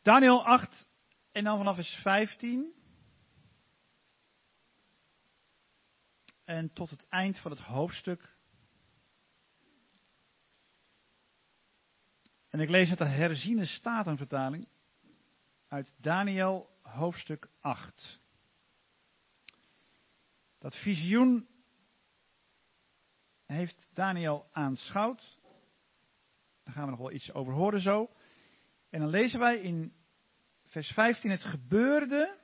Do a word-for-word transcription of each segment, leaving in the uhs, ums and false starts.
Daniël acht en dan vanaf vers vijftien. En tot het eind van het hoofdstuk. En ik lees uit de herziene statenvertaling uit Daniël hoofdstuk acht. Dat visioen heeft Daniël aanschouwd. Daar gaan we nog wel iets over horen zo. En dan lezen wij in vers vijftien: het gebeurde.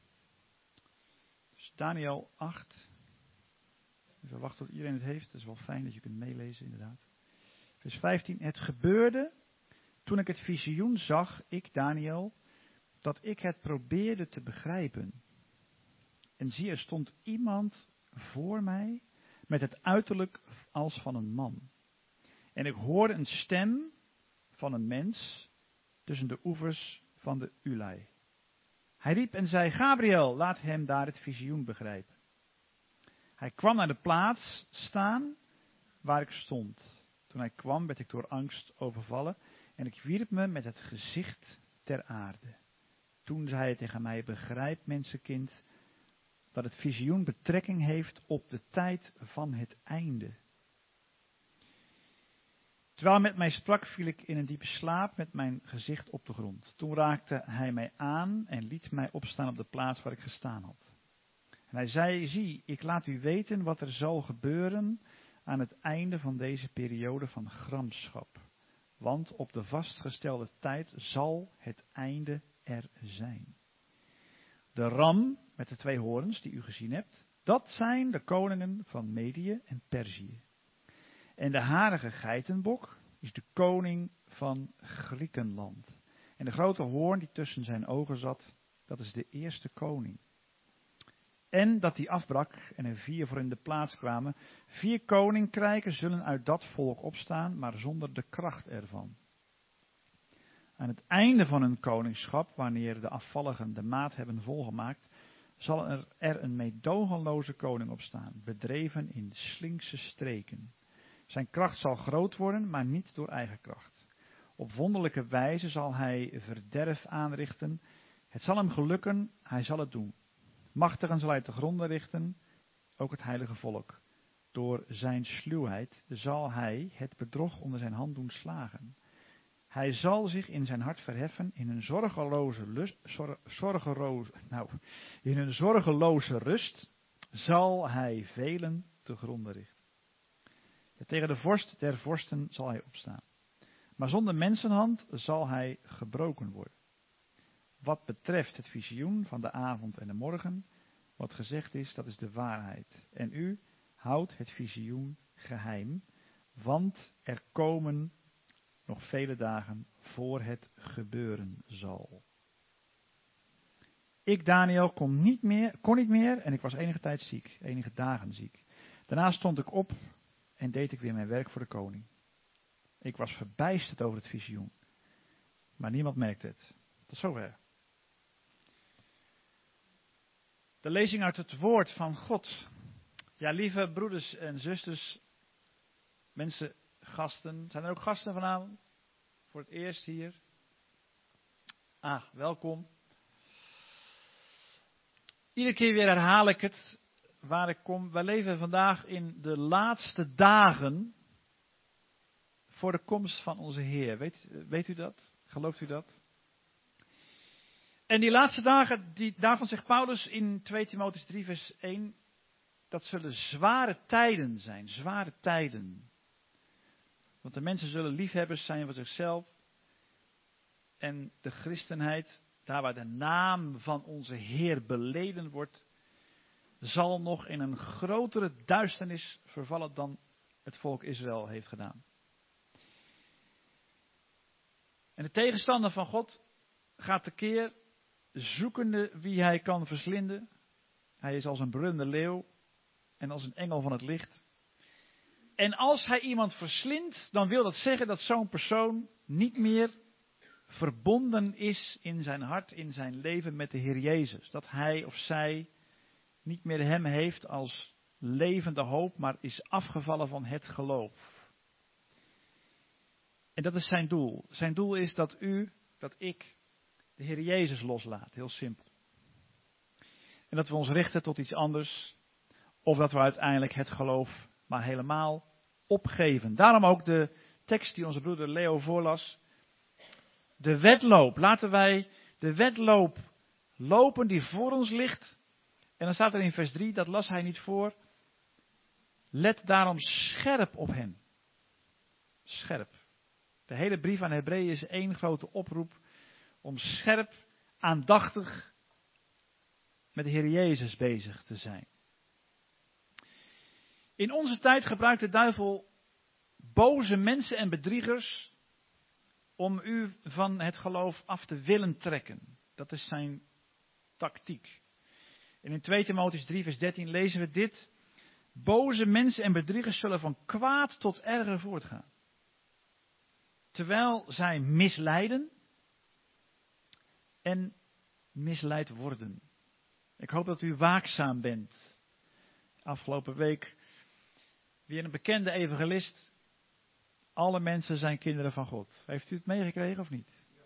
Dus Daniël acht. Even wachten tot iedereen het heeft. Het is wel fijn dat je kunt meelezen, inderdaad. Vers vijftien. Het gebeurde toen ik het visioen zag, ik Daniël, dat ik het probeerde te begrijpen. En zie, er stond iemand voor mij met het uiterlijk als van een man. En ik hoorde een stem van een mens tussen de oevers van de Ulai. Hij riep en zei: Gabriel, laat hem daar het visioen begrijpen. Hij kwam naar de plaats staan waar ik stond. Toen hij kwam, werd ik door angst overvallen en ik wierp me met het gezicht ter aarde. Toen zei hij tegen mij: begrijp, mensenkind, dat het visioen betrekking heeft op de tijd van het einde. Terwijl hij met mij sprak, viel ik in een diepe slaap met mijn gezicht op de grond. Toen raakte hij mij aan en liet mij opstaan op de plaats waar ik gestaan had. En hij zei: zie, ik laat u weten wat er zal gebeuren aan het einde van deze periode van gramschap. Want op de vastgestelde tijd zal het einde er zijn. De ram met de twee horens die u gezien hebt, dat zijn de koningen van Medië en Perzië. En de harige geitenbok is de koning van Griekenland. En de grote hoorn die tussen zijn ogen zat, dat is de eerste koning. En dat die afbrak en er vier voor in de plaats kwamen. Vier koninkrijken zullen uit dat volk opstaan, maar zonder de kracht ervan. Aan het einde van hun koningschap, wanneer de afvalligen de maat hebben volgemaakt, zal er, er een meedogenloze koning opstaan, bedreven in slinkse streken. Zijn kracht zal groot worden, maar niet door eigen kracht. Op wonderlijke wijze zal hij verderf aanrichten. Het zal hem gelukken, hij zal het doen. Machtigen zal hij te gronden richten, ook het heilige volk. Door zijn sluwheid zal hij het bedrog onder zijn hand doen slagen. Hij zal zich in zijn hart verheffen in een zorgeloze, lust, zor, zorgeloze, nou, in een zorgeloze rust zal hij velen te gronden richten. Ja, tegen de vorst der vorsten zal hij opstaan. Maar zonder mensenhand zal hij gebroken worden. Wat betreft het visioen van de avond en de morgen, wat gezegd is, dat is de waarheid. En u houdt het visioen geheim, want er komen nog vele dagen voor het gebeuren zal. Ik, Daniël, kon niet meer, kon niet meer en ik was enige tijd ziek, enige dagen ziek. Daarna stond ik op en deed ik weer mijn werk voor de koning. Ik was verbijsterd over het visioen, maar niemand merkte het. Tot zover. De lezing uit het woord van God. Ja, lieve broeders en zusters, mensen, gasten. Zijn er ook gasten vanavond? Voor het eerst hier. Ah, welkom. Iedere keer weer herhaal ik het waar ik kom. Wij leven vandaag in de laatste dagen voor de komst van onze Heer. Weet, weet u dat? Gelooft u dat? En die laatste dagen, die, daarvan zegt Paulus in twee Timotheüs drie vers één, dat zullen zware tijden zijn, zware tijden. Want de mensen zullen liefhebbers zijn voor zichzelf. En de christenheid, daar waar de naam van onze Heer beleden wordt, zal nog in een grotere duisternis vervallen dan het volk Israël heeft gedaan. En de tegenstander van God gaat tekeer, zoekende wie hij kan verslinden. Hij is als een brullende leeuw en als een engel van het licht. En als hij iemand verslindt, dan wil dat zeggen dat zo'n persoon niet meer verbonden is in zijn hart, in zijn leven met de Heer Jezus. Dat hij of zij niet meer hem heeft als levende hoop, maar is afgevallen van het geloof. En dat is zijn doel. Zijn doel is dat u, dat ik, de Heer Jezus loslaat. Heel simpel. En dat we ons richten tot iets anders. Of dat we uiteindelijk het geloof maar helemaal opgeven. Daarom ook de tekst die onze broeder Leo voorlas. De wedloop. Laten wij de wedloop lopen die voor ons ligt. En dan staat er in vers drie, dat las hij niet voor. Let daarom scherp op hem. Scherp. De hele brief aan de Hebreeën is één grote oproep om scherp, aandachtig met de Heer Jezus bezig te zijn. In onze tijd gebruikt de duivel boze mensen en bedriegers om u van het geloof af te willen trekken. Dat is zijn tactiek. En in twee Timotheüs drie vers dertien lezen we dit. Boze mensen en bedriegers zullen van kwaad tot erger voortgaan. Terwijl zij misleiden en misleid worden. Ik hoop dat u waakzaam bent. Afgelopen week weer een bekende evangelist. Alle mensen zijn kinderen van God. Heeft u het meegekregen of niet?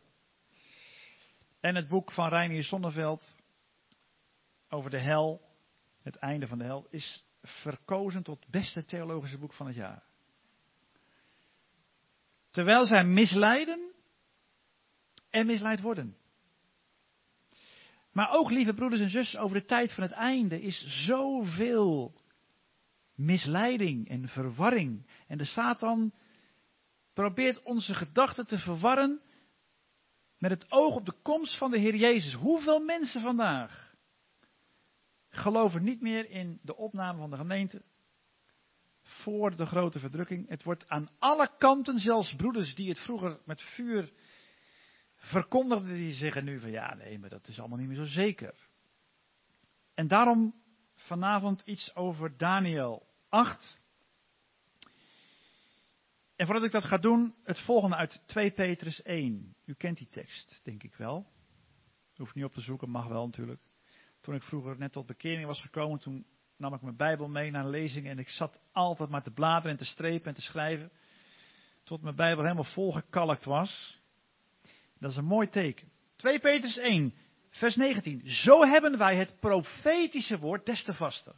En het boek van Reinier Zonneveld over de hel, het einde van de hel, is verkozen tot het beste theologische boek van het jaar. Terwijl zij misleiden en misleid worden. Maar ook, lieve broeders en zussen, over de tijd van het einde is zoveel misleiding en verwarring. En de Satan probeert onze gedachten te verwarren met het oog op de komst van de Heer Jezus. Hoeveel mensen vandaag geloven niet meer in de opname van de gemeente voor de grote verdrukking? Het wordt aan alle kanten, zelfs broeders die het vroeger met vuur verkondigden, die zeggen nu van ja, nee, maar dat is allemaal niet meer zo zeker. En daarom vanavond iets over Daniel acht. En voordat ik dat ga doen, het volgende uit twee Petrus één. U kent die tekst, denk ik wel. Hoeft niet op te zoeken, mag wel natuurlijk. Toen ik vroeger net tot bekering was gekomen, toen nam ik mijn Bijbel mee naar lezingen en ik zat altijd maar te bladeren en te strepen en te schrijven. Tot mijn Bijbel helemaal volgekalkt was. Dat is een mooi teken. twee Petrus één, vers negentien. Zo hebben wij het profetische woord des te vaster.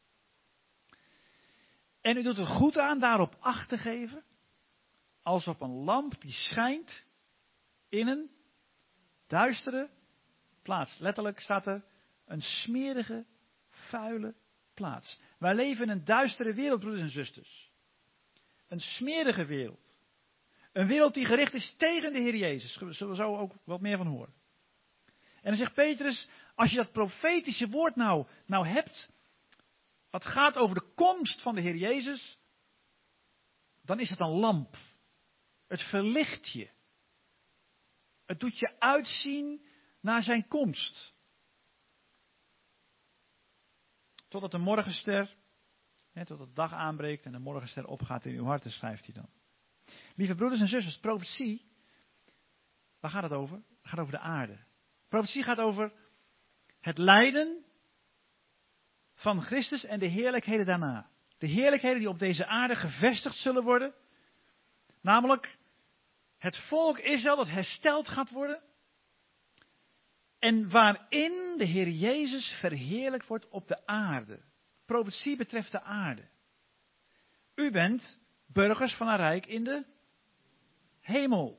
En u doet er goed aan daarop acht te geven, als op een lamp die schijnt in een duistere plaats. Letterlijk staat er een smerige, vuile plaats. Wij leven in een duistere wereld, broeders en zusters. Een smerige wereld. Een wereld die gericht is tegen de Heer Jezus. Daar zullen we zo ook wat meer van horen. En dan zegt Petrus, als je dat profetische woord nou, nou hebt, wat gaat over de komst van de Heer Jezus, dan is het een lamp. Het verlicht je. Het doet je uitzien naar zijn komst. Totdat de morgenster, hè, tot de dag aanbreekt en de morgenster opgaat in uw harten, schrijft hij dan. Lieve broeders en zusters, profetie, waar gaat het over? Het gaat over de aarde. Profetie gaat over het lijden van Christus en de heerlijkheden daarna. De heerlijkheden die op deze aarde gevestigd zullen worden. Namelijk het volk Israël dat hersteld gaat worden. En waarin de Heer Jezus verheerlijkt wordt op de aarde. Profetie betreft de aarde. U bent burgers van een rijk in de hemel.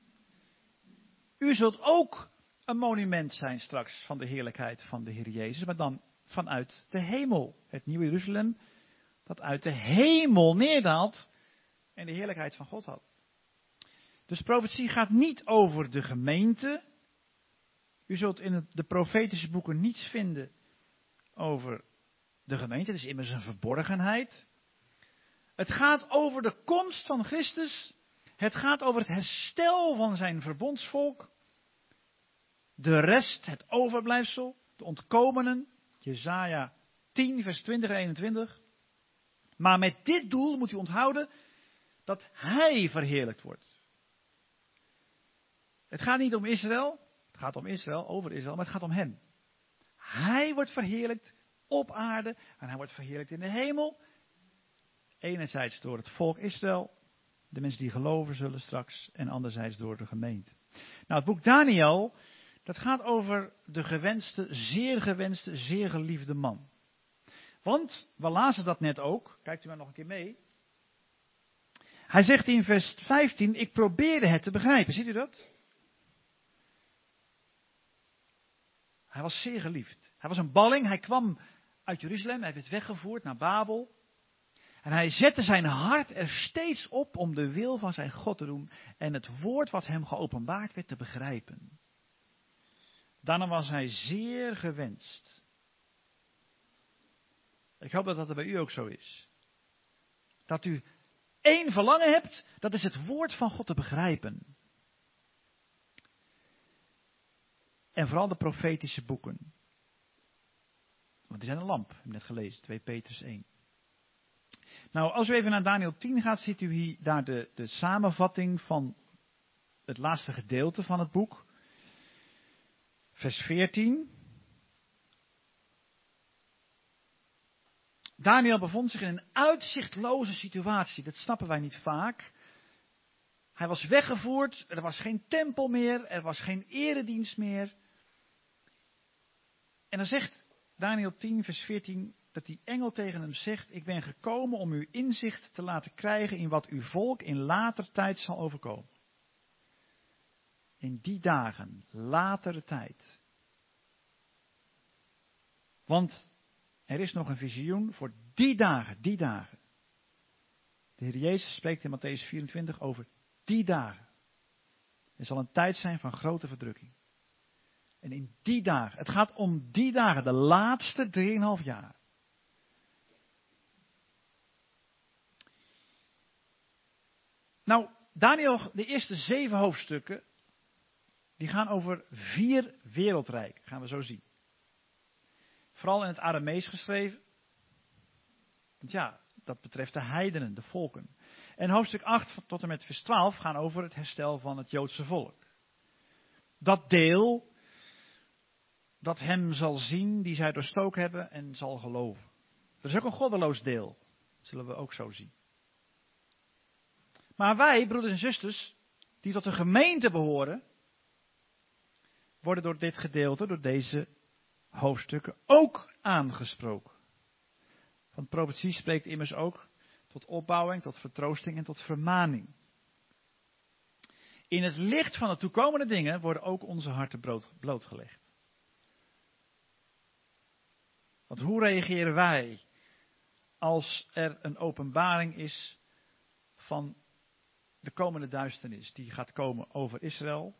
U zult ook een monument zijn straks van de heerlijkheid van de Heer Jezus, maar dan vanuit de hemel. Het nieuwe Jeruzalem dat uit de hemel neerdaalt en de heerlijkheid van God had. Dus profetie gaat niet over de gemeente. U zult in het, de profetische boeken niets vinden over de gemeente. Het is immers een verborgenheid. Het gaat over de komst van Christus. Het gaat over het herstel van zijn verbondsvolk. De rest, het overblijfsel, de ontkomenen. Jesaja tien, vers twintig en eenentwintig. Maar met dit doel moet u onthouden dat hij verheerlijkt wordt. Het gaat niet om Israël. Het gaat om Israël, over Israël, maar het gaat om hem. Hij wordt verheerlijkt op aarde en hij wordt verheerlijkt in de hemel. Enerzijds door het volk Israël, de mensen die geloven zullen straks, en anderzijds door de gemeente. Nou, het boek Daniel, Dat gaat over de gewenste, zeer gewenste, zeer geliefde man. Want, we lazen dat net ook, kijkt u maar nog een keer mee. Hij zegt in vers vijftien, ik probeerde het te begrijpen, ziet u dat? Hij was zeer geliefd. Hij was een balling, hij kwam uit Jeruzalem, hij werd weggevoerd naar Babel. En hij zette zijn hart er steeds op om de wil van zijn God te doen en het woord wat hem geopenbaard werd te begrijpen. Daarna was hij zeer gewenst. Ik hoop dat dat bij u ook zo is. Dat u één verlangen hebt, dat is het woord van God te begrijpen. En vooral de profetische boeken. Want die zijn een lamp, heb ik net gelezen, twee Petrus één. Nou, als u even naar Daniël tien gaat, ziet u hier daar de, de samenvatting van het laatste gedeelte van het boek. Vers veertien. Daniël bevond zich in een uitzichtloze situatie. Dat snappen wij niet vaak. Hij was weggevoerd, er was geen tempel meer, er was geen eredienst meer. En dan zegt Daniël tien, vers veertien, dat die engel tegen hem zegt, ik ben gekomen om u inzicht te laten krijgen in wat uw volk in later tijd zal overkomen. In die dagen, latere tijd. Want er is nog een visioen voor die dagen, die dagen. De Heer Jezus spreekt in Matthäus vierentwintig over die dagen. Er zal een tijd zijn van grote verdrukking. En in die dagen, het gaat om die dagen, de laatste drieënhalf jaar. Nou, Daniël, de eerste zeven hoofdstukken, die gaan over vier wereldrijken, gaan we zo zien. Vooral in het Aramees geschreven. Want ja, dat betreft de heidenen, de volken. En hoofdstuk acht tot en met vers twaalf gaan over het herstel van het Joodse volk. Dat deel dat hem zal zien die zij doorstoken hebben en zal geloven. Er is ook een goddeloos deel, dat zullen we ook zo zien. Maar wij, broeders en zusters, die tot de gemeente behoren, worden door dit gedeelte, door deze hoofdstukken ook aangesproken. Want profetie spreekt immers ook tot opbouwing, tot vertroosting en tot vermaning. In het licht van de toekomende dingen worden ook onze harten blootgelegd. Want hoe reageren wij als er een openbaring is van de komende duisternis die gaat komen over Israël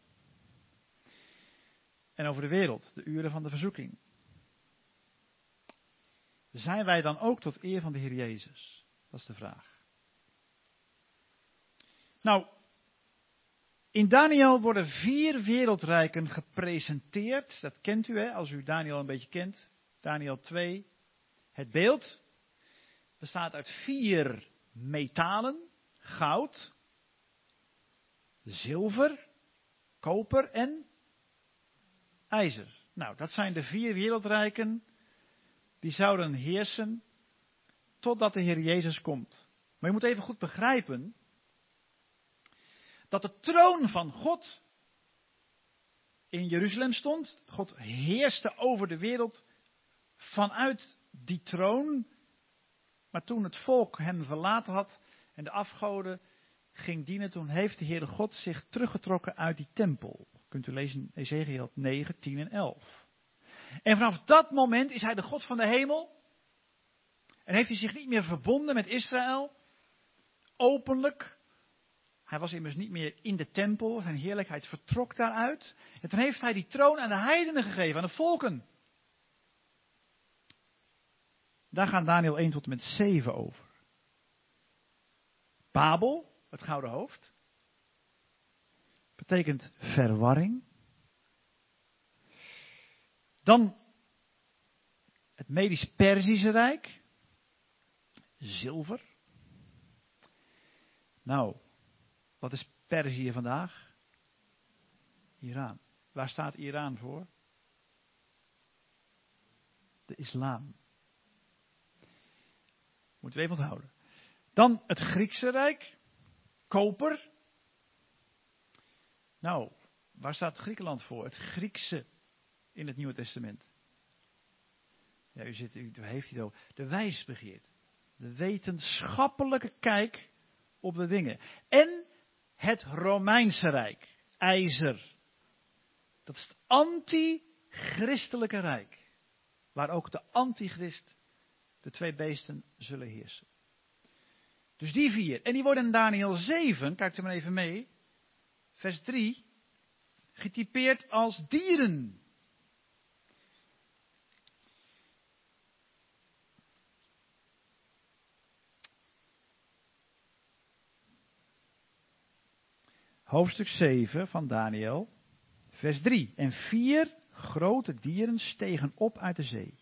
en over de wereld, de uren van de verzoeking? Zijn wij dan ook tot eer van de Heer Jezus? Dat is de vraag. Nou, in Daniël worden vier wereldrijken gepresenteerd. Dat kent u, hè, als u Daniël een beetje kent. Daniël twee. Het beeld bestaat uit vier metalen. Goud, zilver, koper en ijzer. Nou, dat zijn de vier wereldrijken die zouden heersen totdat de Heer Jezus komt. Maar je moet even goed begrijpen dat de troon van God in Jeruzalem stond. God heerste over de wereld vanuit die troon. Maar toen het volk hem verlaten had en de afgoden ging dienen, toen heeft de Heere God zich teruggetrokken uit die tempel. Kunt u lezen in Ezechiel negen, tien en elf. En vanaf dat moment is hij de God van de hemel. En heeft hij zich niet meer verbonden met Israël. Openlijk. Hij was immers niet meer in de tempel. Zijn heerlijkheid vertrok daaruit. En toen heeft hij die troon aan de heidenen gegeven, aan de volken. Daar gaat Daniël één tot en met zeven over. Babel, het gouden hoofd, betekent verwarring. Dan het Medisch-Perzische Rijk, zilver. Nou, wat is Perzië vandaag? Iran. Waar staat Iran voor? De islam. Moeten we even onthouden. Dan het Griekse Rijk. Koper. Nou, Waar staat Griekenland voor? Het Griekse in het Nieuwe Testament. Ja, u, zit, u heeft het over. De wijsbegeerte. De wetenschappelijke kijk op de dingen. En het Romeinse Rijk. IJzer. Dat is het anti-christelijke rijk. Waar ook de antichrist, de twee beesten, zullen heersen. Dus die vier. En die worden in Daniel zeven, kijk er maar even mee. Vers drie. Getypeerd als dieren. Hoofdstuk zeven van Daniel, vers drie. En vier grote dieren stegen op uit de zee.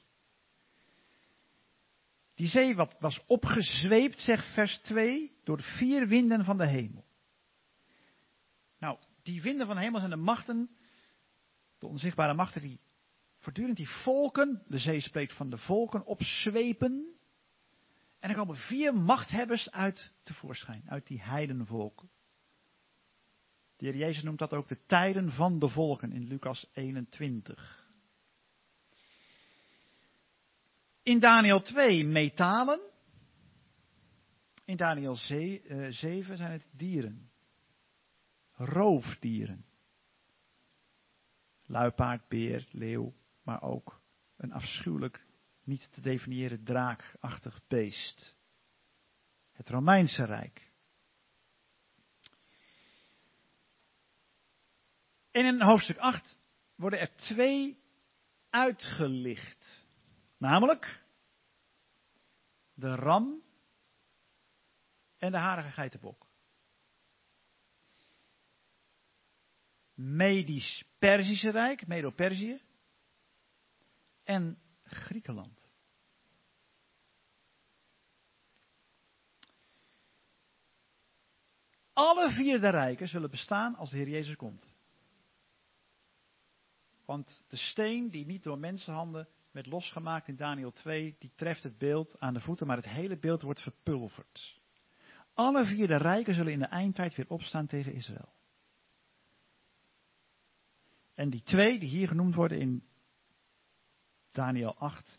Die zee wat was opgezweept, zegt vers twee, door vier winden van de hemel. Nou, die winden van de hemel zijn de machten, de onzichtbare machten die voortdurend die volken, de zee spreekt van de volken, opzwepen. En er komen vier machthebbers uit tevoorschijn, uit die heidenvolken. De Heer Jezus noemt dat ook de tijden van de volken in Lucas eenentwintig. In Daniel twee metalen. In Daniel zeven zijn het dieren. Roofdieren. Luipaard, beer, leeuw, maar ook een afschuwelijk, niet te definiëren draakachtig beest. Het Romeinse Rijk. En in hoofdstuk acht worden er twee uitgelicht. Namelijk de ram en de harige geitenbok. Medisch-Perzische Rijk, Medo-Perzië en Griekenland. Alle vier de rijken zullen bestaan als de Heer Jezus komt. Want de steen die niet door mensenhanden werd losgemaakt in Daniel twee, die treft het beeld aan de voeten, maar het hele beeld wordt verpulverd. Alle vier de rijken zullen in de eindtijd weer opstaan tegen Israël. En die twee die hier genoemd worden in Daniel acht,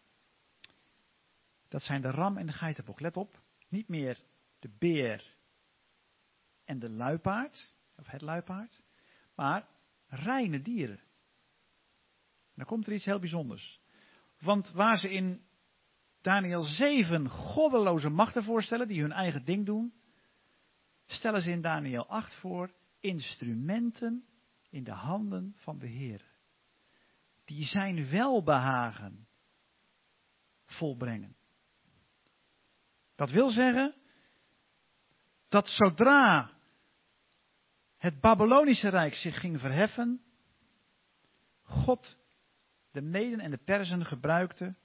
dat zijn de ram en de geitenbok. Let op, niet meer de beer en de luipaard, of het luipaard, maar reine dieren. En dan komt er iets heel bijzonders. Want waar ze in Daniel zeven goddeloze machten voorstellen, die hun eigen ding doen, stellen ze in Daniel acht voor instrumenten in de handen van de Heer. Die zijn welbehagen volbrengen. Dat wil zeggen dat zodra het Babylonische Rijk zich ging verheffen, God de Meden en de Perzen gebruikte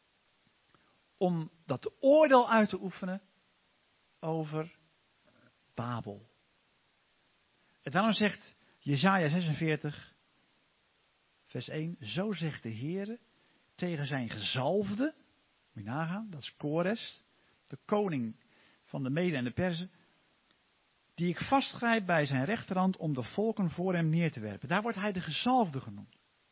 om dat oordeel uit te oefenen over Babel. En daarom zegt Jesaja zesenveertig, vers één, zo zegt de Heere tegen zijn gezalfde, moet je nagaan, dat is Kores, de koning van de Meden en de Perzen, die ik vastgrijp bij zijn rechterhand om de volken voor hem neer te werpen. Daar wordt hij de gezalfde genoemd.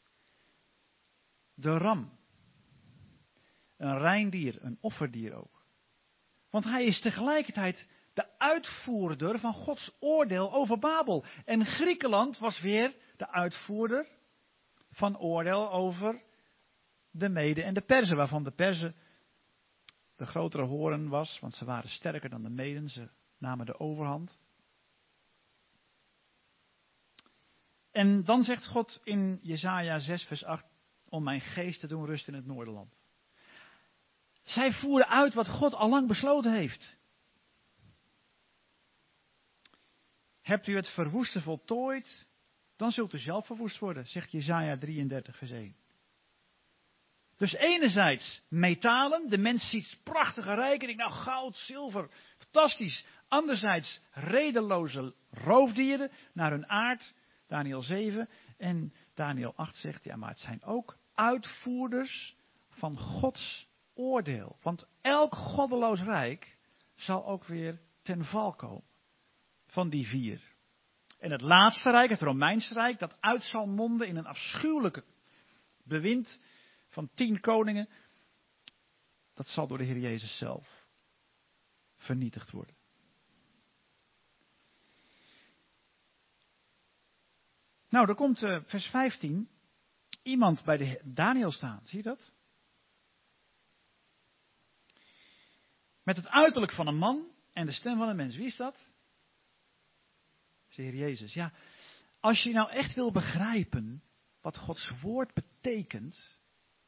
De ram. Een rein dier, een offerdier ook. Want hij is tegelijkertijd de uitvoerder van Gods oordeel over Babel. En Griekenland was weer de uitvoerder van oordeel over de Meden en de Perzen. Waarvan de Perzen de grotere horen was, want ze waren sterker dan de Meden. Ze namen de overhand. En dan zegt God in Jesaja zes vers acht, om mijn geest te doen rusten in het Noorderland. Zij voeren uit wat God al lang besloten heeft. Hebt u het verwoesten voltooid, dan zult u zelf verwoest worden, zegt Jesaja drieëndertig vers één. Dus enerzijds metalen, de mens ziet prachtige rijken, ik nou goud, zilver, fantastisch. Anderzijds redeloze roofdieren naar hun aard, Daniel zeven. En Daniel acht zegt, ja maar het zijn ook uitvoerders van Gods oordeel. Want elk goddeloos rijk zal ook weer ten val komen van die vier. En het laatste rijk, het Romeinse Rijk, dat uit zal monden in een afschuwelijke bewind van tien koningen, dat zal door de Heer Jezus zelf vernietigd worden. Nou, er komt uh, vers vijftien iemand bij de Daniel staan, zie je dat? Met het uiterlijk van een man en de stem van een mens. Wie is dat? Dat is de Heer Jezus. Ja, als je nou echt wil begrijpen wat Gods woord betekent,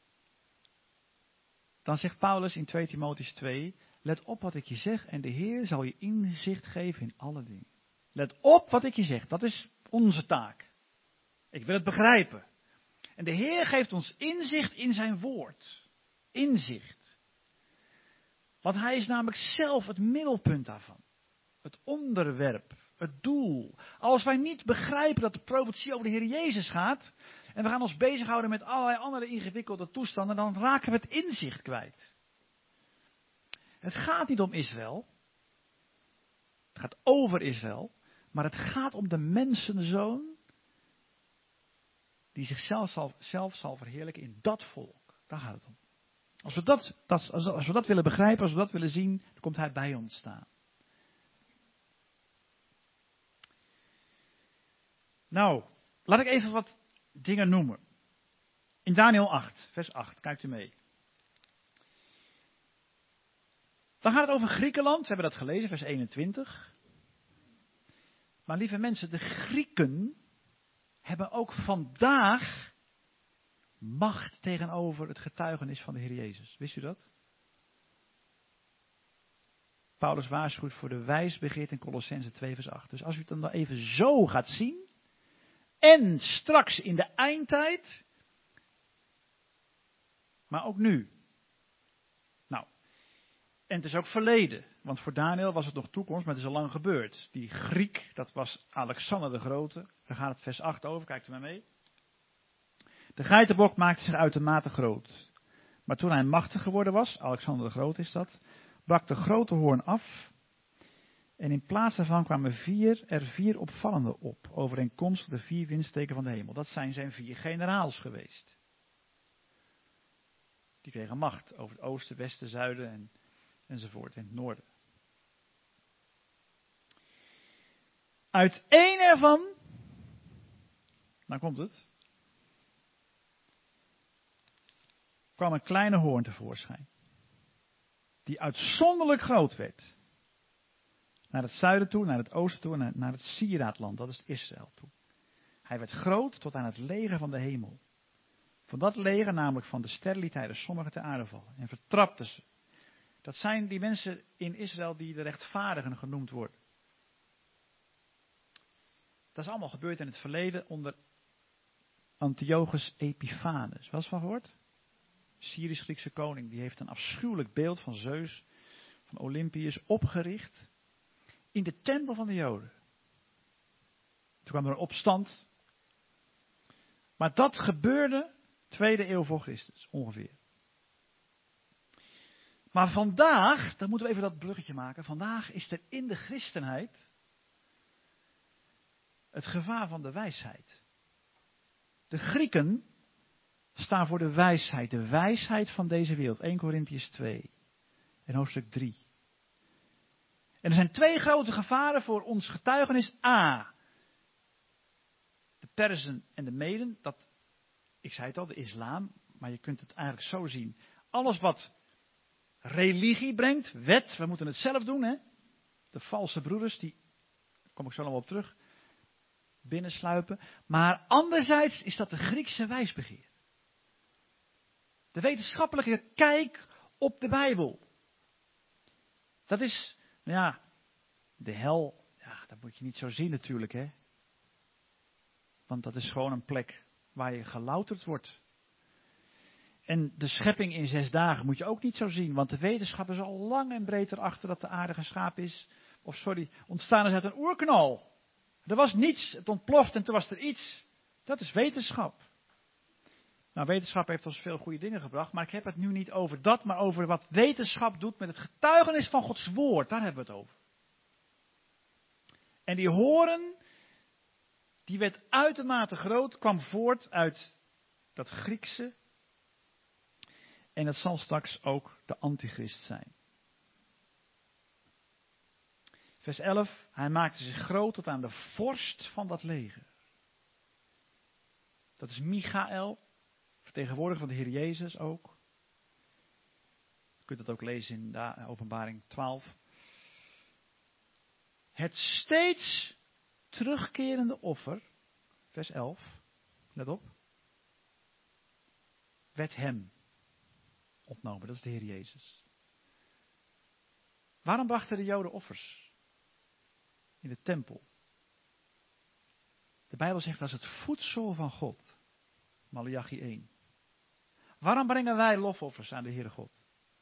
dan zegt Paulus in twee Timotheüs twee, let op wat ik je zeg en de Heer zal je inzicht geven in alle dingen. Let op wat ik je zeg, dat is onze taak. Ik wil het begrijpen. En de Heer geeft ons inzicht in zijn woord. Inzicht. Want hij is namelijk zelf het middelpunt daarvan. Het onderwerp, het doel. Als wij niet begrijpen dat de profetie over de Heer Jezus gaat, en we gaan ons bezighouden met allerlei andere ingewikkelde toestanden, dan raken we het inzicht kwijt. Het gaat niet om Israël. Het gaat over Israël. Maar het gaat om de mensenzoon die zichzelf zal, zelf zal verheerlijken in dat volk. Daar gaat het om. Als we dat, dat, als we dat willen begrijpen, als we dat willen zien, dan komt hij bij ons staan. Nou, laat ik even wat dingen noemen. In Daniel acht, vers acht, kijkt u mee. Dan gaat het over Griekenland, we hebben dat gelezen, vers eenentwintig. Maar lieve mensen, de Grieken hebben ook vandaag macht tegenover het getuigenis van de Heer Jezus. Wist u dat? Paulus waarschuwt voor de wijsbegeerte in Kolossenzen twee vers acht. Dus als u het dan even zo gaat zien, en straks in de eindtijd, maar ook nu. Nou, en het is ook verleden, want voor Daniel was het nog toekomst, maar het is al lang gebeurd. Die Griek, dat was Alexander de Grote, daar gaat het vers acht over, kijkt u maar mee. De geitenbok maakte zich uitermate groot. Maar toen hij machtig geworden was, Alexander de Grote is dat, brak de grote hoorn af. En in plaats daarvan kwamen vier, er vier opvallende op, overeenkomstig de vier windsteken van de hemel. Dat zijn zijn vier generaals geweest. Die kregen macht over het oosten, westen, zuiden en, enzovoort in het noorden. Uit één ervan, nou komt het, kwam een kleine hoorn tevoorschijn. Die uitzonderlijk groot werd. Naar het zuiden toe, naar het oosten toe en naar het sieraadland, dat is Israël toe. Hij werd groot tot aan het leger van de hemel. Van dat leger, namelijk van de sterren, liet hij de sommigen ter aarde vallen en vertrapte ze. Dat zijn die mensen in Israël die de rechtvaardigen genoemd worden. Dat is allemaal gebeurd in het verleden onder Antiochus Epiphanes. Wel eens van gehoord? Syrisch-Griekse koning, die heeft een afschuwelijk beeld van Zeus, van Olympius, opgericht in de tempel van de Joden. Toen kwam er een opstand. Maar dat gebeurde tweede eeuw voor Christus, ongeveer. Maar vandaag, dan moeten we even dat bruggetje maken, vandaag is er in de christenheid het gevaar van de wijsheid. De Grieken staan voor de wijsheid, de wijsheid van deze wereld. Eerste Korintiërs twee en hoofdstuk drie. En er zijn twee grote gevaren voor ons getuigenis. A, de Perzen en de Meden, dat, ik zei het al, de islam, maar je kunt het eigenlijk zo zien. Alles wat religie brengt, wet, we moeten het zelf doen, hè. De valse broeders, die, daar kom ik zo nog op terug, binnensluipen. Maar anderzijds is dat de Griekse wijsbegeer. De wetenschappelijke kijk op de Bijbel. Dat is, nou ja, de hel, ja, dat moet je niet zo zien natuurlijk, hè. Want dat is gewoon een plek waar je gelouterd wordt. En de schepping in zes dagen moet je ook niet zo zien, want de wetenschap is al lang en breed erachter dat de aarde geschapen is, of sorry, ontstaan is uit een oerknal. Er was niets, het ontploft en toen was er iets. Dat is wetenschap. Nou, wetenschap heeft ons veel goede dingen gebracht, maar ik heb het nu niet over dat, maar over wat wetenschap doet met het getuigenis van Gods woord. Daar hebben we het over. En die horen, die werd uitermate groot, kwam voort uit dat Griekse. En dat zal straks ook de antichrist zijn. Vers elf, hij maakte zich groot tot aan de vorst van dat leger. Dat is Michael, vertegenwoordiger van de Heer Jezus ook. Je kunt dat ook lezen in de Openbaring twaalf. Het steeds terugkerende offer, vers elf, let op, werd hem ontnomen. Dat is de Heer Jezus. Waarom brachten de Joden offers in de tempel? De Bijbel zegt dat is het voedsel van God. Maleachi één. Waarom brengen wij lofoffers aan de Heere God?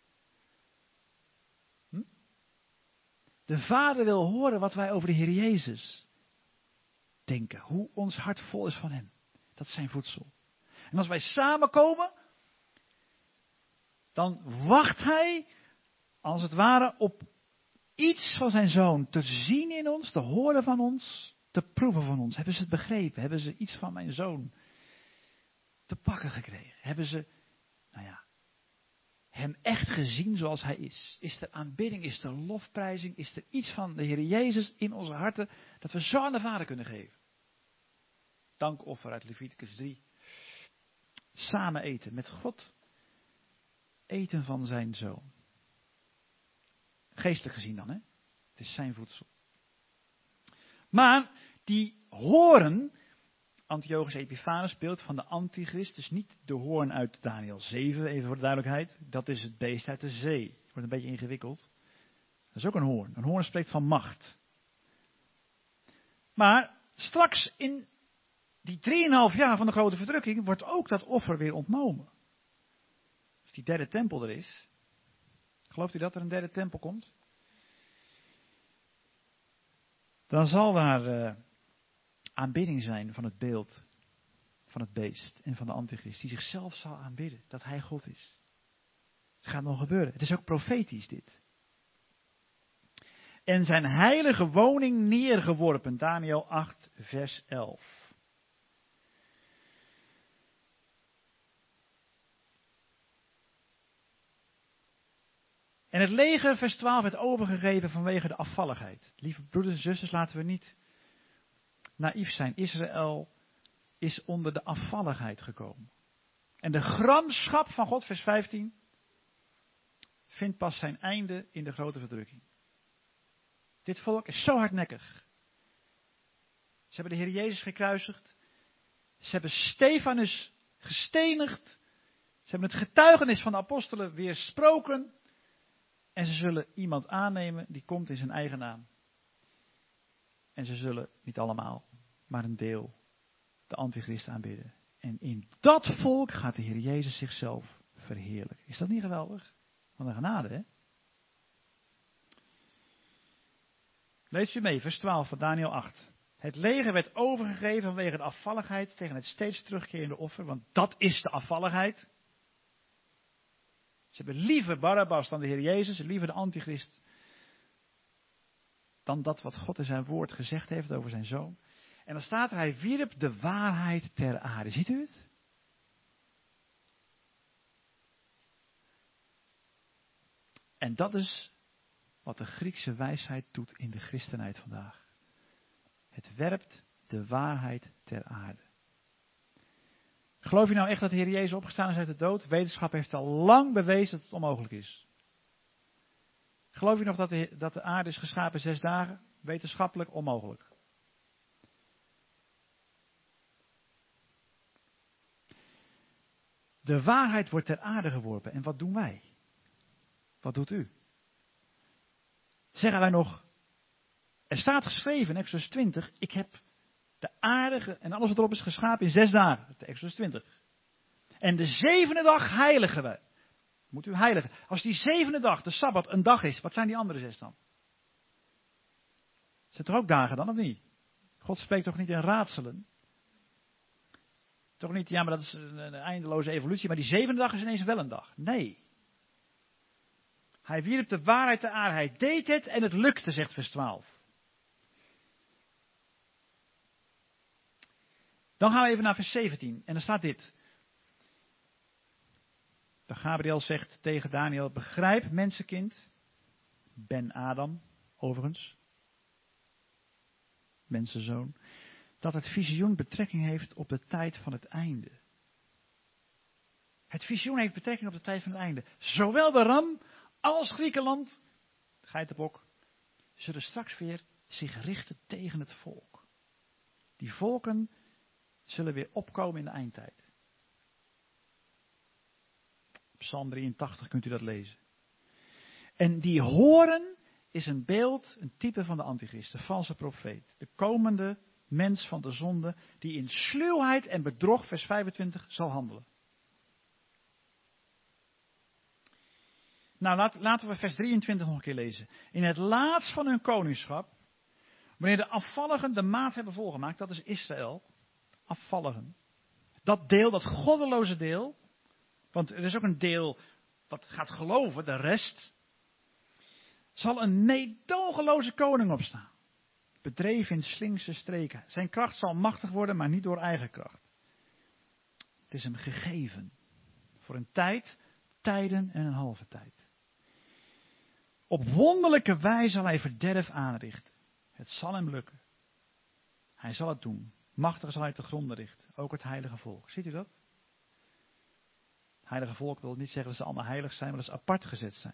Hm? De Vader wil horen wat wij over de Heer Jezus denken. Hoe ons hart vol is van hem. Dat is zijn voedsel. En als wij samenkomen, dan wacht hij, als het ware, op iets van zijn zoon te zien in ons, te horen van ons, te proeven van ons. Hebben ze het begrepen? Hebben ze iets van mijn zoon te pakken gekregen? Hebben ze, nou ja, hem echt gezien zoals hij is? Is er aanbidding, is er lofprijzing, is er iets van de Heer Jezus in onze harten dat we zo aan de Vader kunnen geven? Dankoffer uit Leviticus drie. Samen eten met God. Eten van zijn zoon. Geestelijk gezien dan, hè? Het is zijn voedsel. Maar die hoorn, Antiochus Epiphanes speelt van de antichrist, dus niet de hoorn uit Daniel zeven, even voor de duidelijkheid. Dat is het beest uit de zee. Wordt een beetje ingewikkeld. Dat is ook een hoorn. Een hoorn spreekt van macht. Maar straks in die drieënhalf jaar van de grote verdrukking wordt ook dat offer weer ontnomen. Als die derde tempel er is. Gelooft u dat er een derde tempel komt? Dan zal daar uh, aanbidding zijn van het beeld van het beest en van de antichrist. Die zichzelf zal aanbidden dat hij God is. Het gaat nog gebeuren. Het is ook profetisch dit. En zijn heilige woning neergeworpen. Daniel acht vers elf. En het leger, vers twaalf, werd overgegeven vanwege de afvalligheid. Lieve broeders en zusters, laten we niet naïef zijn. Israël is onder de afvalligheid gekomen. En de gramschap van God, vers vijftien, vindt pas zijn einde in de grote verdrukking. Dit volk is zo hardnekkig. Ze hebben de Heer Jezus gekruisigd. Ze hebben Stefanus gestenigd. Ze hebben het getuigenis van de apostelen weersproken. En ze zullen iemand aannemen die komt in zijn eigen naam. En ze zullen, niet allemaal, maar een deel, de antichrist aanbidden. En in dat volk gaat de Heer Jezus zichzelf verheerlijken. Is dat niet geweldig? Wat een genade, hè? Lees u mee, vers twaalf van Daniel acht. Het leger werd overgegeven vanwege de afvalligheid tegen het steeds terugkerende offer. Want dat is de afvalligheid. Ze hebben liever Barabbas dan de Heer Jezus, liever de antichrist dan dat wat God in zijn woord gezegd heeft over zijn zoon. En dan staat er, hij wierp de waarheid ter aarde. Ziet u het? En dat is wat de Griekse wijsheid doet in de christenheid vandaag. Het werpt de waarheid ter aarde. Geloof je nou echt dat de Heer Jezus opgestaan is uit de dood? Wetenschap heeft al lang bewezen dat het onmogelijk is. Geloof je nog dat de, dat de aarde is geschapen in zes dagen? Wetenschappelijk onmogelijk. De waarheid wordt ter aarde geworpen. En wat doen wij? Wat doet u? Zeggen wij nog, er staat geschreven in Exodus twintig, ik heb de aarde en alles wat erop is geschapen in zes dagen. Exodus twintig. En de zevende dag heiligen we. Moet u heiligen. Als die zevende dag, de Sabbat, een dag is, wat zijn die andere zes dan? Zijn er ook dagen dan of niet? God spreekt toch niet in raadselen? Toch niet, ja, maar dat is een eindeloze evolutie. Maar die zevende dag is ineens wel een dag. Nee. Hij wierp de waarheid ter aarde. Hij deed het en het lukte, zegt vers twaalf. Dan gaan we even naar vers zeventien. En dan staat dit. De Gabriel zegt tegen Daniel, begrijp mensenkind, Ben Adam, overigens, mensenzoon, dat het visioen betrekking heeft op de tijd van het einde. Het visioen heeft betrekking op de tijd van het einde. Zowel de ram als Griekenland, de geitenbok, zullen straks weer zich richten tegen het volk. Die volken zullen weer opkomen in de eindtijd. Psalm drieëntachtig kunt u dat lezen. En die horen is een beeld, een type van de antichrist, de valse profeet. De komende mens van de zonde die in sluwheid en bedrog, vers vijfentwintig, zal handelen. Nou, laat, laten we vers drieëntwintig nog een keer lezen. In het laatst van hun koningschap, wanneer de afvalligen de maat hebben volgemaakt, dat is Israël, afvalligen. Dat deel, dat goddeloze deel, want er is ook een deel wat gaat geloven, de rest, zal een meedogenloze koning opstaan. Bedreven in slinkse streken. Zijn kracht zal machtig worden, maar niet door eigen kracht. Het is hem gegeven. Voor een tijd, tijden en een halve tijd. Op wonderlijke wijze zal hij verderf aanrichten. Het zal hem lukken. Hij zal het doen. Machtig zal hij te gronden richten. Ook het heilige volk. Ziet u dat? Het heilige volk wil niet zeggen dat ze allemaal heilig zijn, maar dat ze apart gezet zijn.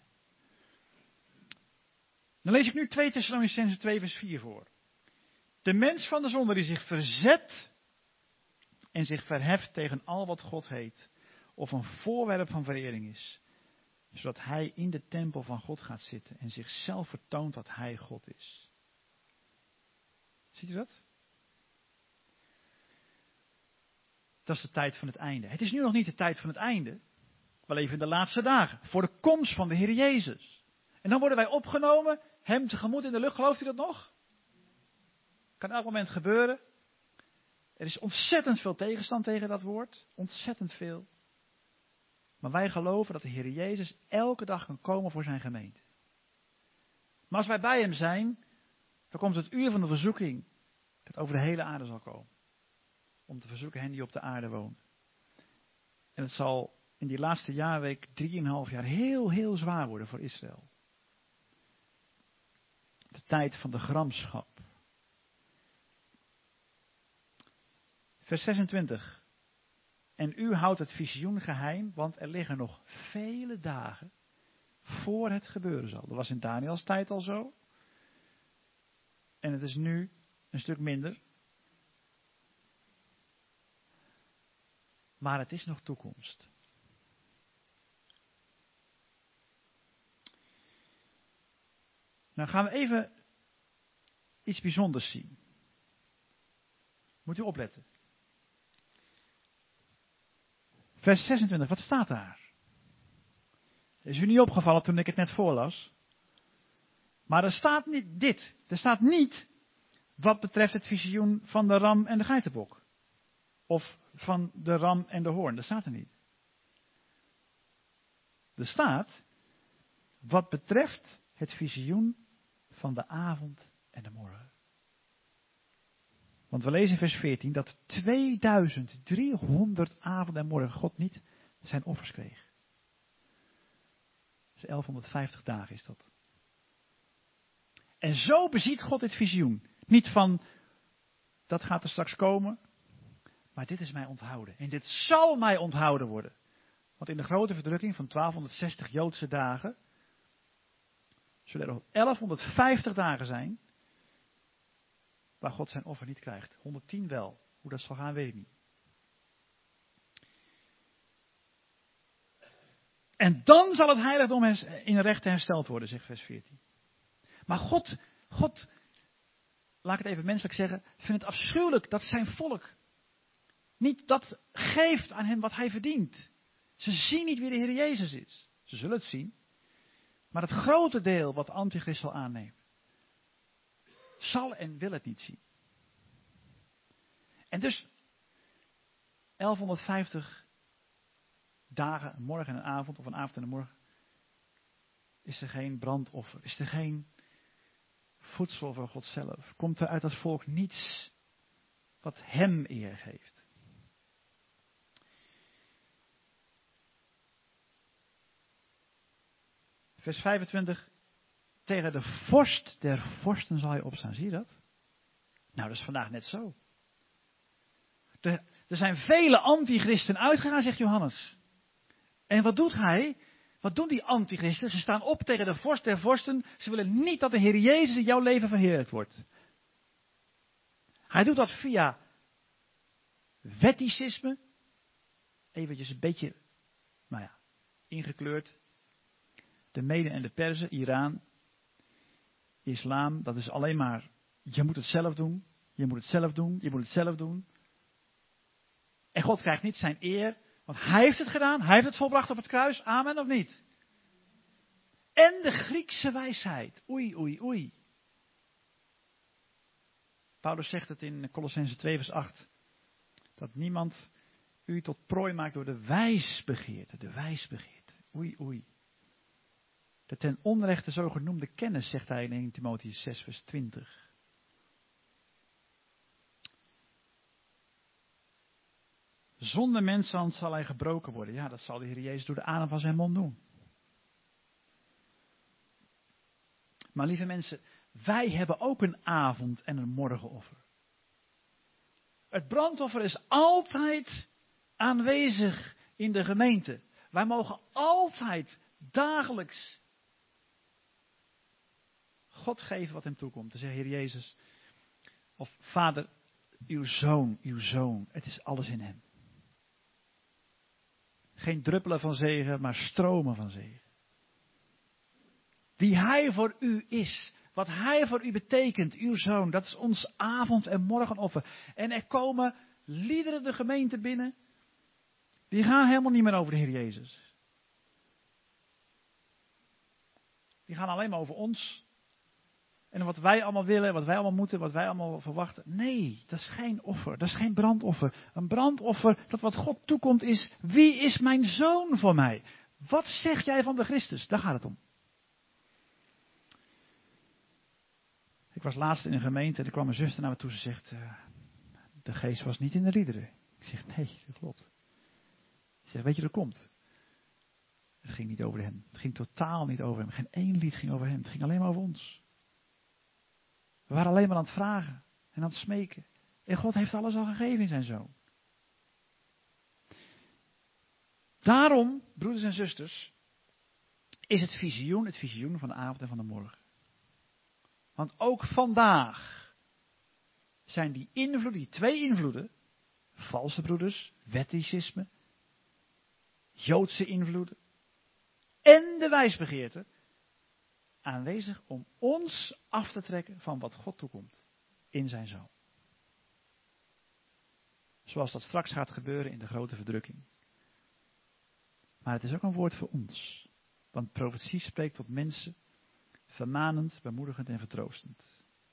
Dan lees ik nu twee Thessalonicenzen twee vers vier voor. De mens van de zonde die zich verzet en zich verheft tegen al wat God heet, of een voorwerp van verering is, zodat hij in de tempel van God gaat zitten en zichzelf vertoont dat hij God is. Ziet u dat? Dat is de tijd van het einde. Het is nu nog niet de tijd van het einde. We leven in de laatste dagen. Voor de komst van de Heer Jezus. En dan worden wij opgenomen, hem tegemoet in de lucht. Gelooft u dat nog? Kan elk moment gebeuren. Er is ontzettend veel tegenstand tegen dat woord. Ontzettend veel. Maar wij geloven dat de Heer Jezus elke dag kan komen voor zijn gemeente. Maar als wij bij hem zijn, dan komt het uur van de verzoeking dat over de hele aarde zal komen. Om te verzoeken hen die op de aarde wonen. En het zal in die laatste jaarweek drieënhalf jaar heel, heel zwaar worden voor Israël. De tijd van de gramschap. Vers zesentwintig. En u houdt het visioen geheim, want er liggen nog vele dagen voor het gebeuren zal. Dat was in Daniels tijd al zo. En het is nu een stuk minder. Maar het is nog toekomst. Nou gaan we even iets bijzonders zien. Moet u opletten. Vers zesentwintig, wat staat daar? Is u niet opgevallen toen ik het net voorlas? Maar er staat niet dit. Er staat niet wat betreft het visioen van de ram en de geitenbok. Of van de ram en de hoorn. Dat staat er niet. Er staat wat betreft het visioen van de avond en de morgen. Want we lezen in vers veertien dat tweeduizend driehonderd avond en morgen God niet zijn offers kreeg. Dus elfhonderdvijftig dagen is dat. En zo beziet God dit visioen. Niet van, dat gaat er straks komen. Maar dit is mij onthouden. En dit zal mij onthouden worden. Want in de grote verdrukking van twaalfhonderdzestig Joodse dagen zullen er nog elfhonderdvijftig dagen zijn waar God zijn offer niet krijgt. honderdtien wel. Hoe dat zal gaan, weet ik niet. En dan zal het heiligdom in rechten hersteld worden, zegt vers veertien. Maar God, God, laat ik het even menselijk zeggen, vindt het afschuwelijk dat zijn volk niet dat geeft aan hem wat hij verdient. Ze zien niet wie de Heer Jezus is. Ze zullen het zien. Maar het grote deel wat de Antichrist zal aannemen, zal en wil het niet zien. En dus elfhonderdvijftig dagen, een morgen en een avond, of een avond en een morgen, is er geen brandoffer, is er geen voedsel voor God zelf. Komt er uit dat volk niets wat hem eer geeft. Vers vijfentwintig. Tegen de vorst der vorsten zal je opstaan. Zie je dat? Nou, dat is vandaag net zo. De, er zijn vele antichristen uitgegaan, zegt Johannes. En wat doet hij? Wat doen die antichristen? Ze staan op tegen de vorst der vorsten. Ze willen niet dat de Heer Jezus in jouw leven verheerlijkt wordt. Hij doet dat via wetticisme. Eventjes een beetje, nou ja, ingekleurd. De Meden en de Perzen, Iran, islam, dat is alleen maar, je moet het zelf doen, je moet het zelf doen, je moet het zelf doen. En God krijgt niet zijn eer, want hij heeft het gedaan, hij heeft het volbracht op het kruis, amen of niet? En de Griekse wijsheid, oei, oei, oei. Paulus zegt het in Kolossenzen twee vers acht, dat niemand u tot prooi maakt door de wijsbegeerte, de wijsbegeerte, oei, oei. De ten onrechte zogenoemde kennis, zegt hij in eerste Timotheüs zes vers twintig. Zonder menshand zal hij gebroken worden. Ja, dat zal de Heer Jezus door de adem van zijn mond doen. Maar lieve mensen, wij hebben ook een avond- en een morgenoffer. Het brandoffer is altijd aanwezig in de gemeente. Wij mogen altijd, dagelijks, God geven wat hem toekomt. Dan zegt Heer Jezus, of Vader, uw zoon, uw zoon, het is alles in hem. Geen druppelen van zegen, maar stromen van zegen. Wie hij voor u is, wat hij voor u betekent, uw zoon, dat is ons avond- en morgenoffer. En er komen liederen de gemeente binnen, die gaan helemaal niet meer over de Heer Jezus. Die gaan alleen maar over ons. En wat wij allemaal willen, wat wij allemaal moeten, wat wij allemaal verwachten. Nee, dat is geen offer. Dat is geen brandoffer. Een brandoffer, dat wat God toekomt is, wie is mijn zoon voor mij? Wat zeg jij van de Christus? Daar gaat het om. Ik was laatst in een gemeente en er kwam een zuster naar me toe. Ze zegt, uh, de geest was niet in de liederen. Ik zeg, nee, dat klopt. Ze zegt, weet je, dat komt. Het ging niet over hem. Het ging totaal niet over hem. Geen één lied ging over hem. Het ging alleen maar over ons. We waren alleen maar aan het vragen en aan het smeken. En God heeft alles al gegeven in zijn zoon. Daarom, broeders en zusters, is het visioen het visioen van de avond en van de morgen. Want ook vandaag zijn die invloeden, die twee invloeden, valse broeders, wetticisme, Joodse invloeden en de wijsbegeerte, aanwezig om ons af te trekken van wat God toekomt in zijn zoon. Zoals dat straks gaat gebeuren in de grote verdrukking. Maar het is ook een woord voor ons. Want profetie spreekt tot mensen, vermanend, bemoedigend en vertroostend.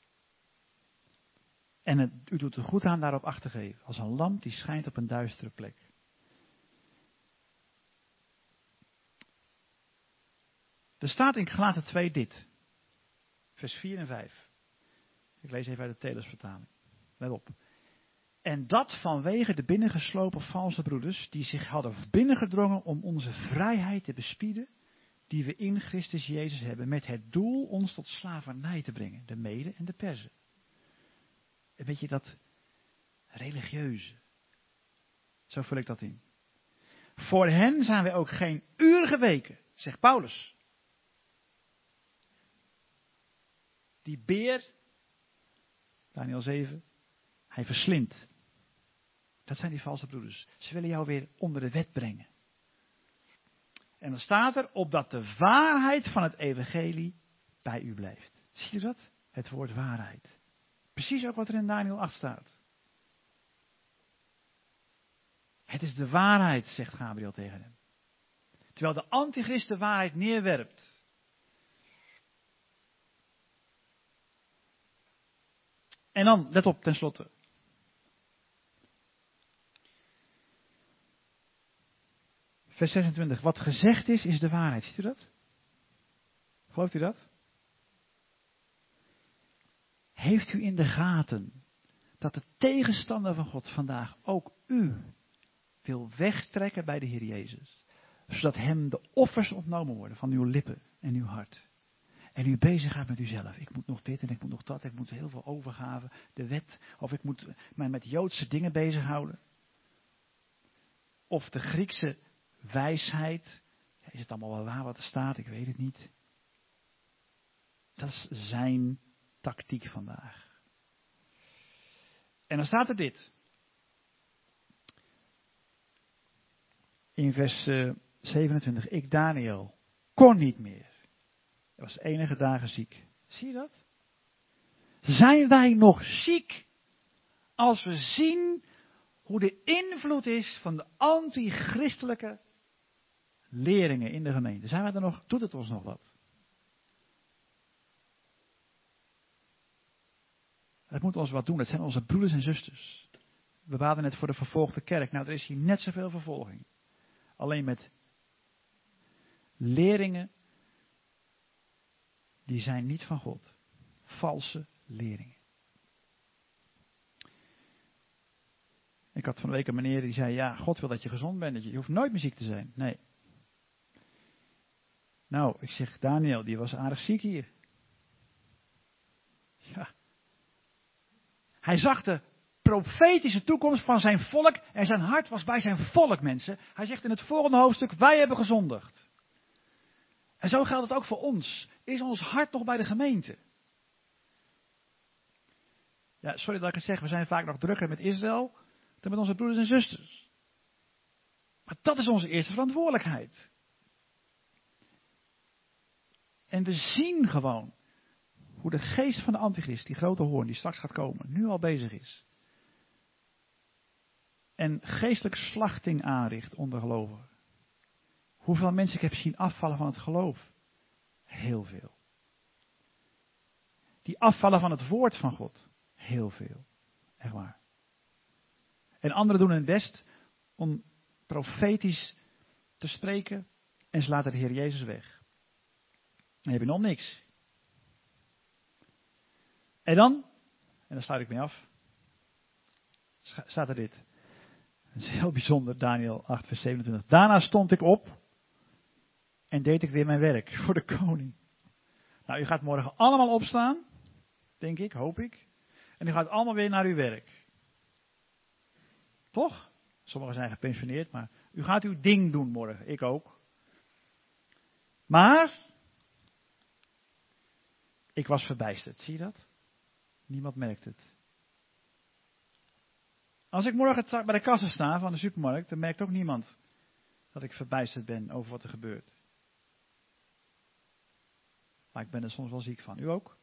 En het, u doet er goed aan daarop acht te geven, als een lamp die schijnt op een duistere plek. Er staat in Galaten twee dit. Vers vier en vijf. Ik lees even uit de Telesvertaling. Let op. En dat vanwege de binnengeslopen valse broeders, die zich hadden binnengedrongen om onze vrijheid te bespieden, die we in Christus Jezus hebben, met het doel ons tot slavernij te brengen, de Meden en de Perzen. Een beetje dat religieuze. Zo vul ik dat in. Voor hen zijn wij ook geen uur geweken, zegt Paulus. Die beer, Daniel zeven, hij verslindt. Dat zijn die valse broeders. Ze willen jou weer onder de wet brengen. En dan staat er, opdat de waarheid van het evangelie bij u blijft. Zie je dat? Het woord waarheid. Precies ook wat er in Daniel acht staat. Het is de waarheid, zegt Gabriel tegen hem. Terwijl de antichrist de waarheid neerwerpt. En dan, let op tenslotte. Vers zesentwintig. Wat gezegd is, is de waarheid. Ziet u dat? Gelooft u dat? Heeft u in de gaten dat de tegenstander van God vandaag ook u wil wegtrekken bij de Heer Jezus? Zodat hem de offers ontnomen worden van uw lippen en uw hart. En u bezig gaat met uzelf. Ik moet nog dit en ik moet nog dat. Ik moet heel veel overgaven. De wet. Of ik moet mij met Joodse dingen bezighouden. Of de Griekse wijsheid. Ja, is het allemaal wel waar wat er staat? Ik weet het niet. Dat is zijn tactiek vandaag. En dan staat er dit. In vers uh, zevenentwintig. Ik, Daniel, kon niet meer. Hij was enige dagen ziek. Zie je dat? Zijn wij nog ziek als we zien hoe de invloed is van de anti-christelijke leringen in de gemeente? Zijn wij er nog? Doet het ons nog wat? Het moet ons wat doen. Het zijn onze broeders en zusters. We baden net voor de vervolgde kerk. Nou, er is hier net zoveel vervolging. Alleen met leringen die zijn niet van God. Valse leringen. Ik had van de week een meneer die zei, ja, God wil dat je gezond bent. Dat je, je hoeft nooit meer ziek te zijn. Nee. Nou, ik zeg, Daniel, die was aardig ziek hier. Ja. Hij zag de profetische toekomst van zijn volk en zijn hart was bij zijn volk, mensen. Hij zegt in het volgende hoofdstuk, wij hebben gezondigd. En zo geldt het ook voor ons. Is ons hart nog bij de gemeente? Ja, sorry dat ik het zeg, we zijn vaak nog drukker met Israël dan met onze broeders en zusters. Maar dat is onze eerste verantwoordelijkheid. En we zien gewoon hoe de geest van de antichrist, die grote hoorn die straks gaat komen, nu al bezig is. En geestelijke slachting aanricht onder gelovigen. Hoeveel mensen ik heb zien afvallen van het geloof? Heel veel. Die afvallen van het woord van God? Heel veel. Echt waar. En anderen doen hun best om profetisch te spreken en ze laten de Heer Jezus weg. Dan heb je nog niks. En dan, en daar sluit ik mee af, staat er dit. Dat is heel bijzonder, Daniel acht vers zevenentwintig. Daarna stond ik op en deed ik weer mijn werk voor de koning. Nou, u gaat morgen allemaal opstaan, denk ik, hoop ik. En u gaat allemaal weer naar uw werk. Toch? Sommigen zijn gepensioneerd, maar u gaat uw ding doen morgen, ik ook. Maar, ik was verbijsterd, zie je dat? Niemand merkt het. Als ik morgen bij de kassa sta van de supermarkt, dan merkt ook niemand dat ik verbijsterd ben over wat er gebeurt. Maar ik ben er soms wel ziek van. U ook?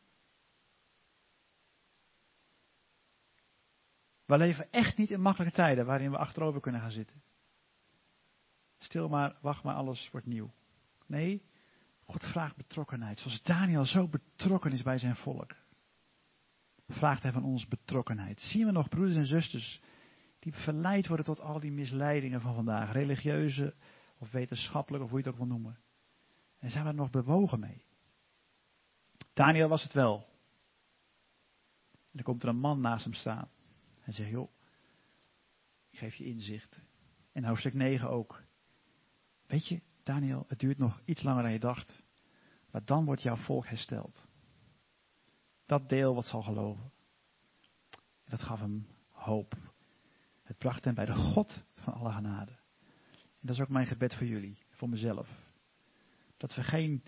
We leven echt niet in makkelijke tijden waarin we achterover kunnen gaan zitten. Stil maar, wacht maar, alles wordt nieuw. Nee, God vraagt betrokkenheid. Zoals Daniel zo betrokken is bij zijn volk. Vraagt hij van ons betrokkenheid. Zien we nog broeders en zusters die verleid worden tot al die misleidingen van vandaag. Religieuze of wetenschappelijk of hoe je het ook wil noemen. En zijn we er nog bewogen mee? Daniel was het wel. En dan komt er een man naast hem staan. En zegt, joh, ik geef je inzicht. En hoofdstuk negen ook. Weet je, Daniel, het duurt nog iets langer dan je dacht. Maar dan wordt jouw volk hersteld. Dat deel wat zal geloven. En dat gaf hem hoop. Het bracht hem bij de God van alle genade. En dat is ook mijn gebed voor jullie, voor mezelf. Dat we geen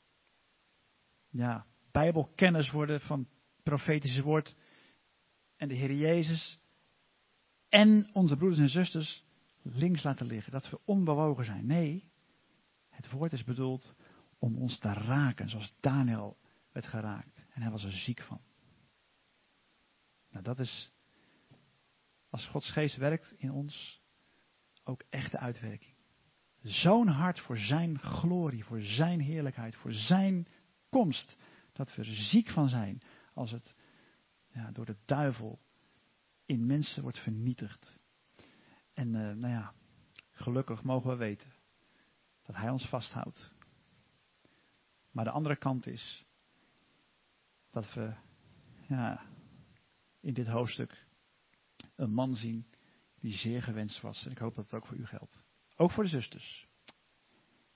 ja, bijbelkenners worden van het profetische woord. En de Heer Jezus en onze broeders en zusters links laten liggen. Dat we onbewogen zijn. Nee, het woord is bedoeld om ons te raken. Zoals Daniel werd geraakt. En hij was er ziek van. Nou, dat is, als Gods geest werkt in ons, ook echte uitwerking. Zo'n hart voor zijn glorie, voor zijn heerlijkheid, voor zijn komst. Dat we er ziek van zijn als het ja, door de duivel in mensen wordt vernietigd. En uh, nou ja, gelukkig mogen we weten dat hij ons vasthoudt. Maar de andere kant is dat we ja, in dit hoofdstuk een man zien die zeer gewenst was. En ik hoop dat het ook voor u geldt. Ook voor de zusters.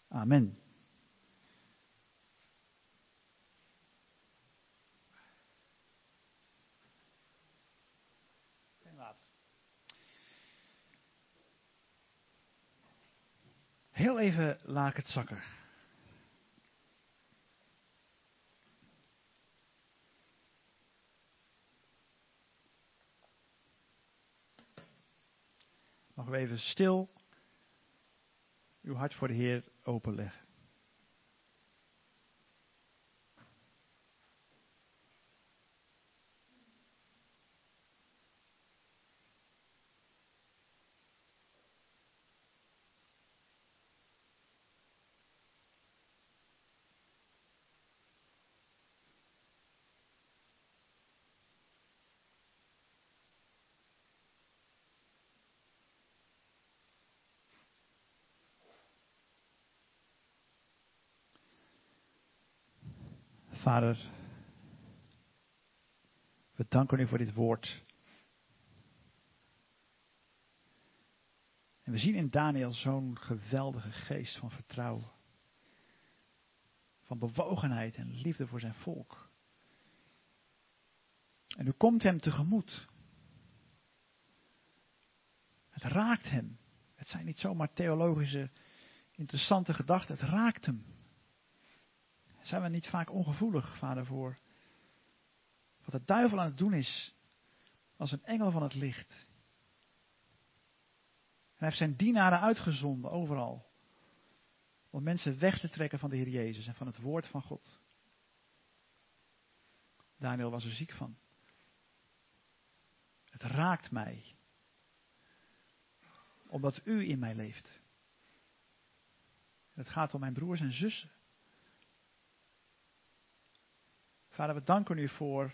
Amen. Heel even laat ik het zakken. Mogen we even stil uw hart voor de Heer openleggen. Vader, we danken u voor dit woord. En we zien in Daniel zo'n geweldige geest van vertrouwen. Van bewogenheid en liefde voor zijn volk. En u komt hem tegemoet. Het raakt hem. Het zijn niet zomaar theologische, interessante gedachten. Het raakt hem. Zijn we niet vaak ongevoelig, Vader, voor wat de duivel aan het doen is als een engel van het licht. En hij heeft zijn dienaren uitgezonden overal. Om mensen weg te trekken van de Heer Jezus en van het woord van God. Daniel was er ziek van. Het raakt mij. Omdat u in mij leeft. Het gaat om mijn broers en zussen. Vader, we danken u voor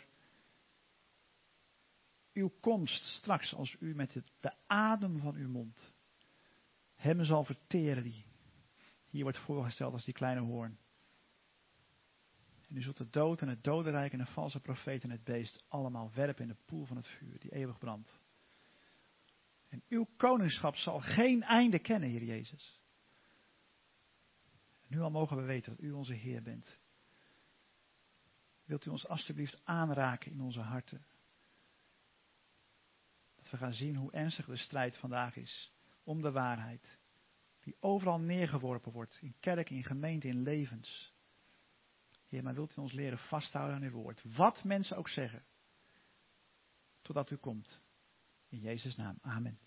uw komst straks als u met het, de adem van uw mond hem zal verteren die hier wordt voorgesteld als die kleine hoorn. En u zult de dood en het dodenrijk en de valse profeet en het beest allemaal werpen in de poel van het vuur die eeuwig brandt. En uw koningschap zal geen einde kennen, Heer Jezus. En nu al mogen we weten dat u onze Heer bent. Wilt u ons alstublieft aanraken in onze harten. Dat we gaan zien hoe ernstig de strijd vandaag is om de waarheid. Die overal neergeworpen wordt. In kerk, in gemeente, in levens. Heer, maar wilt u ons leren vasthouden aan uw woord. Wat mensen ook zeggen. Totdat u komt. In Jezus' naam. Amen.